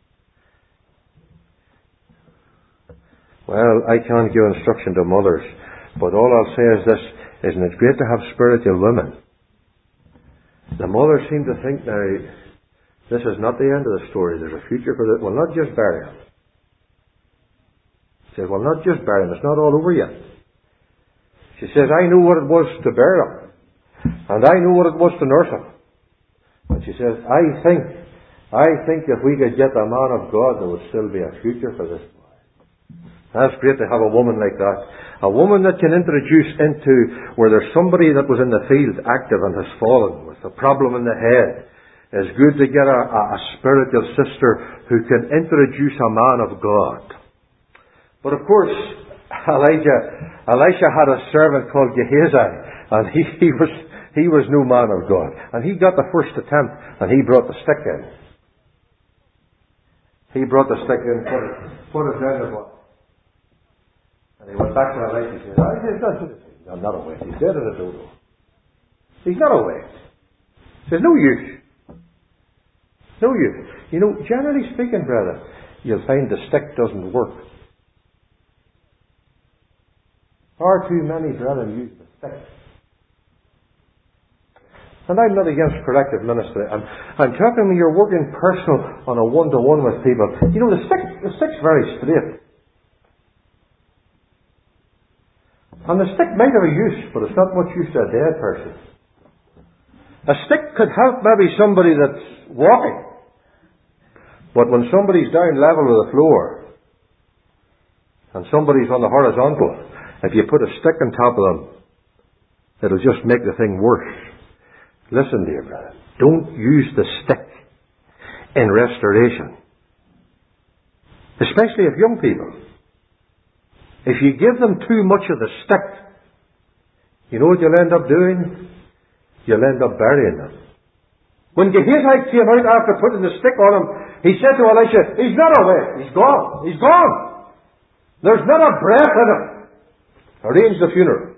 Speaker 1: Well, I can't give instruction to mothers, but all I'll say is this, isn't it great to have spiritual women? The mother seemed to think, now, this is not the end of the story, there's a future for this. Well, not just bury him. She says, well, not just bury him, it's not all over yet. She says, I knew what it was to bury him, and I knew what it was to nurse him. And she says, I think, I think if we could get the man of God, there would still be a future for this boy. That's great to have a woman like that. A woman that can introduce into where there's somebody that was in the field active and has fallen with a problem in the head. It's good to get a, a, a spiritual sister who can introduce a man of God. But of course, Elijah, Elisha had a servant called Gehazi, and he, he was he was no man of God. And he got the first attempt, and he brought the stick in. He brought the stick in, put it, put it down the bottom. And he went back to Elisha and said, I said, that's it. I'm not a wait. He's dead as a dodo. He's not a wait. There's no use. No use. You know, generally speaking, brother, you'll find the stick doesn't work. Far too many brethren use the stick. And I'm not against corrective ministry. I'm, I'm talking when you're working personal on a one-to-one with people. You know, the stick, the stick's very straight. And the stick might have a use, but it's not much use to a dead person. A stick could help maybe somebody that's walking. But when somebody's down level with the floor, and somebody's on the horizontal, if you put a stick on top of them, it'll just make the thing worse. Listen, dear brother, don't use the stick in restoration. Especially if young people. If you give them too much of the stick, you know what you'll end up doing? You'll end up burying them. When Gehazi came out after putting the stick on him, he said to Elisha, he's not away, he's gone, he's gone. There's not a breath in him. Arrange the funeral.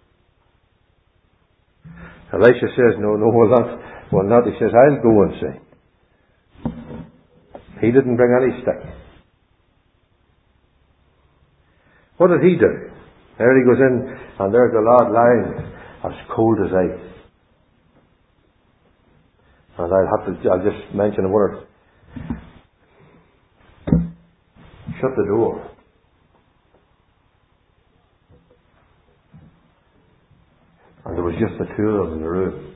Speaker 1: Elisha says, no, no, well not. Well not. He says, I'll go and see. He didn't bring any stick. What did he do? There he goes in, and there's the lad lying as cold as ice. And I'll have to, I'll just mention a word. shut the door. And there was just the two of them in the room.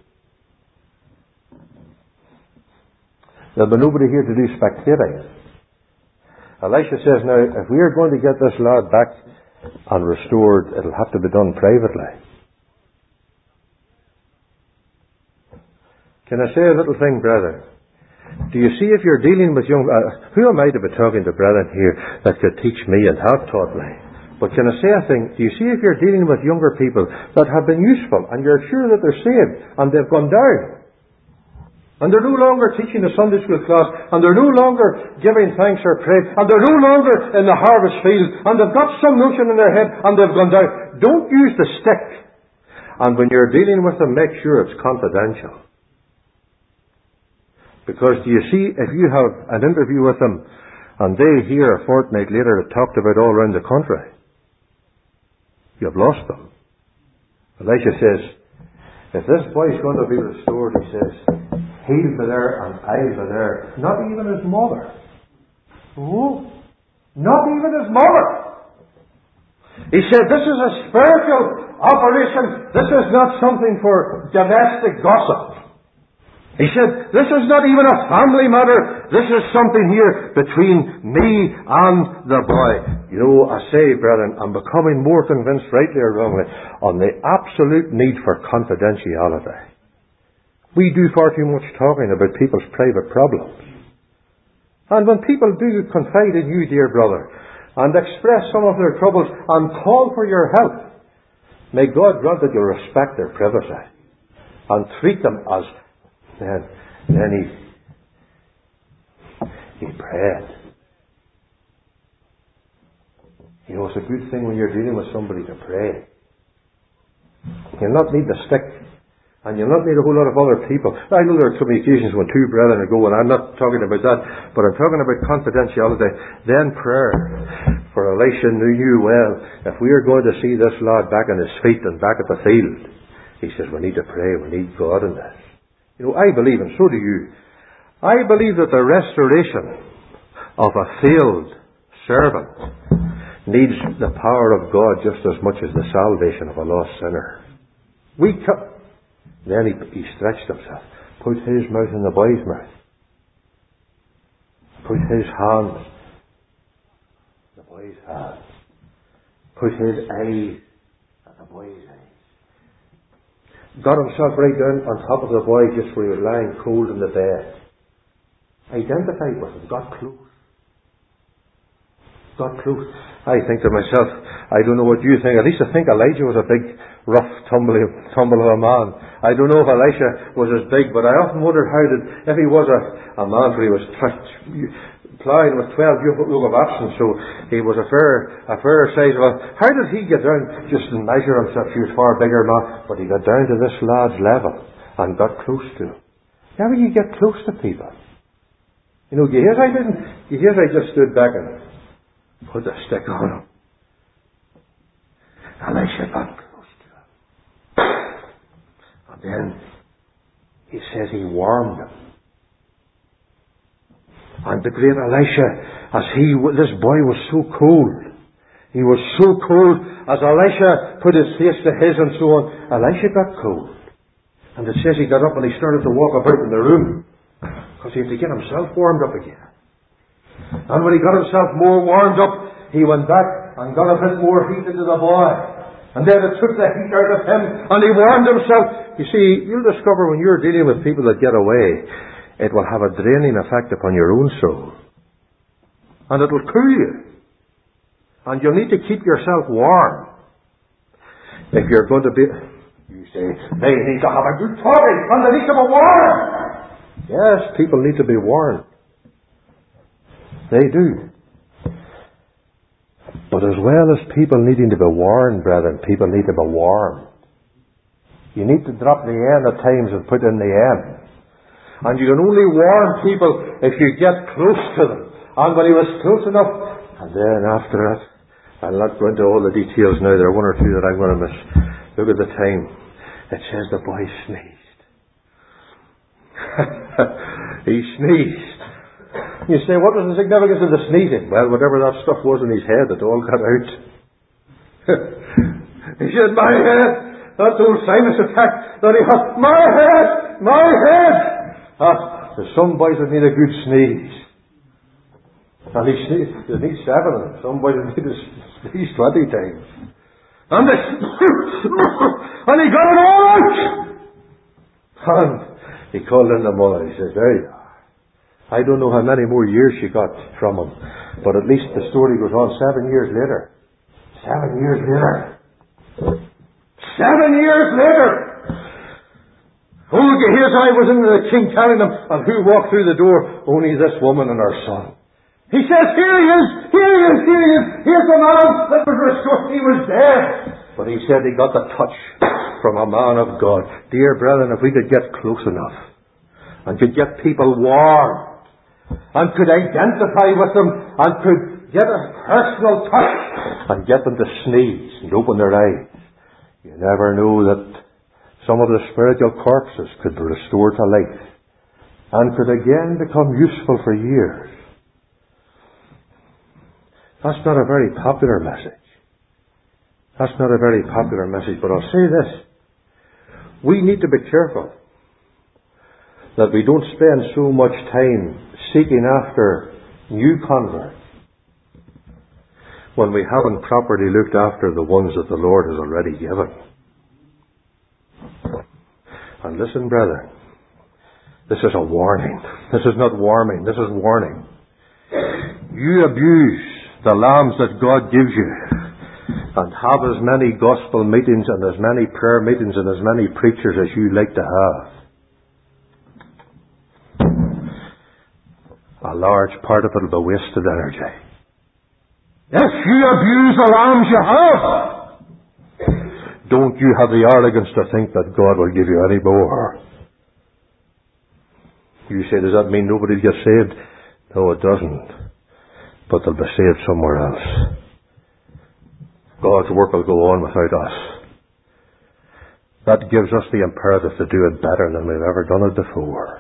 Speaker 1: There'll be nobody here to do spectating. Elisha says, now, if we are going to get this lad back and restored, it'll have to be done privately. Can I say a little thing, brother? Do you see, if you're dealing with young... Uh, who am I to be talking to brethren here that could teach me and have taught me? But can I say a thing? Do you see, if you're dealing with younger people that have been useful and you're sure that they're saved and they've gone down, and they're no longer teaching the Sunday school class, and they're no longer giving thanks or praise, and they're no longer in the harvest field, and they've got some notion in their head, and they've gone down. Don't use the stick. And when you're dealing with them, make sure it's confidential. Because, do you see, if you have an interview with them, and they hear a fortnight later it talked about all around the country, you've lost them. Elisha says, if this boy's going to be restored, he says, he'll be there and I'll be there. Not even his mother. Oh, not even his mother. He said, this is a spiritual operation. This is not something for domestic gossip. He said, this is not even a family matter. This is something here between me and the boy. You know, I say, brethren, I'm becoming more convinced, rightly or wrongly, on the absolute need for confidentiality. We do far too much talking about people's private problems. And when people do confide in you, dear brother, and express some of their troubles and call for your help, may God grant that you respect their privacy and treat them as... Then, then he, he prayed. You know, it's a good thing when you're dealing with somebody to pray. You'll not need the stick. And you'll not need a whole lot of other people. I know there are so many occasions when two brethren are going, I'm not talking about that, but I'm talking about confidentiality. Then prayer. For Elisha knew well, if we are going to see this lad back on his feet and back at the field, he says, we need to pray, we need God in this. You know, I believe, and so do you, I believe that the restoration of a failed servant needs the power of God just as much as the salvation of a lost sinner. We co- Then he, he stretched himself, put his mouth in the boy's mouth, put his hand in the boy's hand, put his eyes at the boy's eyes. Got himself right down on top of the boy just where he was lying cold in the bed. Identified with him. Got close. Got close. I think to myself, I don't know what you think. At least I think Elijah was a big, rough, tumble, tumble of a man. I don't know if Elisha was as big, but I often wondered how did, if he was a, a man, for he was ploughing with twelve yoke of oxen, so he was a fair, a fair size. Well, how did he get down just and measure himself? He was far bigger man, but he got down to this lad's level and got close to him. Never you get close to people. You know, you hear I didn't, you hear I just stood back and put a stick on him. Elisha got close to him. And then he says he warmed him. And the great Elisha, as he, this boy was so cold. He was so cold, as Elisha put his face to his and so on, Elisha got cold. And it says he got up and he started to walk about in the room. Because he had to get himself warmed up again. And when he got himself more warmed up, he went back and got a bit more heat into the boy. And then it took the heat out of him and he warmed himself. You see, you'll discover when you're dealing with people that get away, it will have a draining effect upon your own soul. And it will cool you. And you'll need to keep yourself warm. If you're going to be... You say, they need to have a good talking and they need to be warned. Yes, people need to be warned. They do. But as well as people needing to be warned, brethren, people need to be warmed. You need to drop the N at times and put in the M. And you can only warn people if you get close to them. And when he was close enough, and then after that, I'll not go into all the details now, there are one or two that I'm going to miss. Look at the time. It says the boy sneezed. He sneezed. You say, what was the significance of the sneezing? Well, whatever that stuff was in his head, it all got out. He said, my head! That's old sinus attack that he had. My head! My head! Ah, there's some boys that need a good sneeze. And he sneezed. They need seven of them. Some boys that need to sneeze twenty times. And they and he got it all out! And he called in the mother. He says, there you are. I don't know how many more years she got from him, but at least the story goes on seven years later. Seven years later. Seven years later. Oh, Gehazi was in the king carrying him, and who walked through the door? Only this woman and her son. He says, here he is, here he is, here he is, here's the man that was restored. He was dead. But he said he got the touch from a man of God. Dear brethren, if we could get close enough, and could get people warm, and could identify with them, and could get a personal touch, and get them to sneeze and open their eyes, you never know that some of the spiritual corpses could be restored to life, and could again become useful for years. That's not a very popular message. That's not a very popular message, but I'll say this. We need to be careful that we don't spend so much time seeking after new converts when we haven't properly looked after the ones that the Lord has already given. And listen, brethren, this is a warning. This is not warming, this is warning. You abuse the lambs that God gives you and have as many gospel meetings and as many prayer meetings and as many preachers as you like to have. A large part of it will be wasted energy. If you abuse the lambs you have, don't you have the arrogance to think that God will give you any more. You say, does that mean nobody gets saved? No, it doesn't. But they'll be saved somewhere else. God's work will go on without us. That gives us the imperative to do it better than we've ever done it before.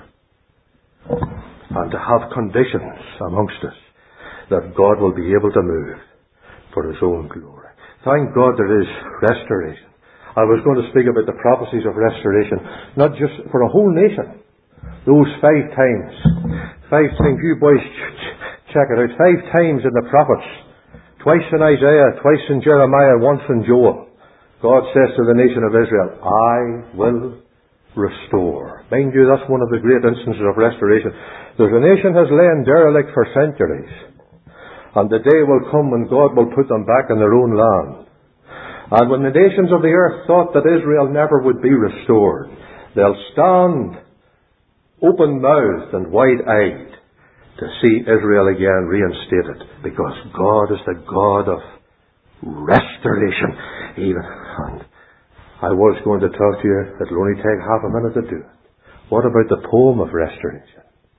Speaker 1: And to have conditions amongst us that God will be able to move for His own glory. Thank God there is restoration. I was going to speak about the prophecies of restoration, not just for a whole nation. Those five times. Five times, you boys check it out. Five times in the prophets. Twice in Isaiah, twice in Jeremiah, once in Joel. God says to the nation of Israel, I will restore. Mind you, that's one of the great instances of restoration. There's a nation has lain derelict for centuries, and the day will come when God will put them back in their own land. And when the nations of the earth thought that Israel never would be restored, they'll stand open-mouthed and wide-eyed to see Israel again reinstated, because God is the God of restoration. Even, and I was going to talk to you, it'll only take half a minute to do it. What about the poem of restoration?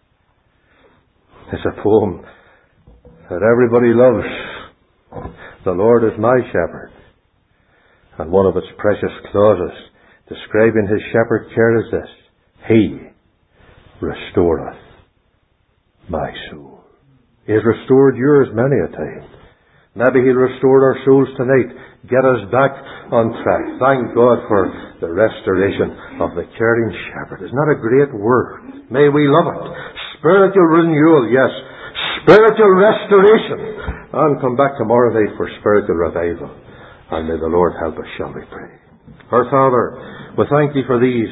Speaker 1: It's a poem that everybody loves. The Lord is my shepherd. And one of its precious clauses describing His shepherd care is this: He restoreth my soul. He has restored yours many a time. Maybe He'll restore our souls tonight, get us back on track. Thank God for the restoration of the caring shepherd. Isn't that a great word? May we love it. Spiritual renewal, yes. Spiritual restoration. And come back tomorrow night for spiritual revival. And may the Lord help us, shall we pray. Our Father, we thank Thee for these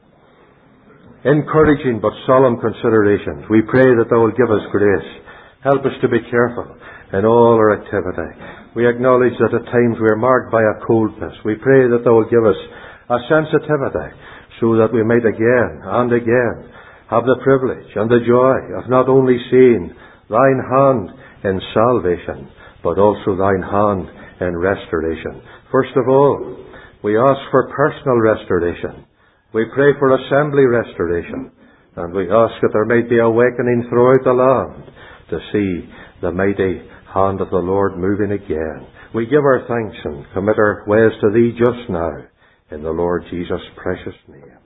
Speaker 1: encouraging but solemn considerations. We pray that Thou will give us grace. Help us to be careful in all our activity. We acknowledge that at times we are marked by a coldness. We pray that Thou will give us a sensitivity so that we might again and again have the privilege and the joy of not only seeing Thine hand in salvation, but also Thine hand in restoration. First of all, we ask for personal restoration. We pray for assembly restoration. And we ask that there might be awakening throughout the land to see the mighty hand of the Lord moving again. We give our thanks and commit our ways to Thee just now, in the Lord Jesus' precious name.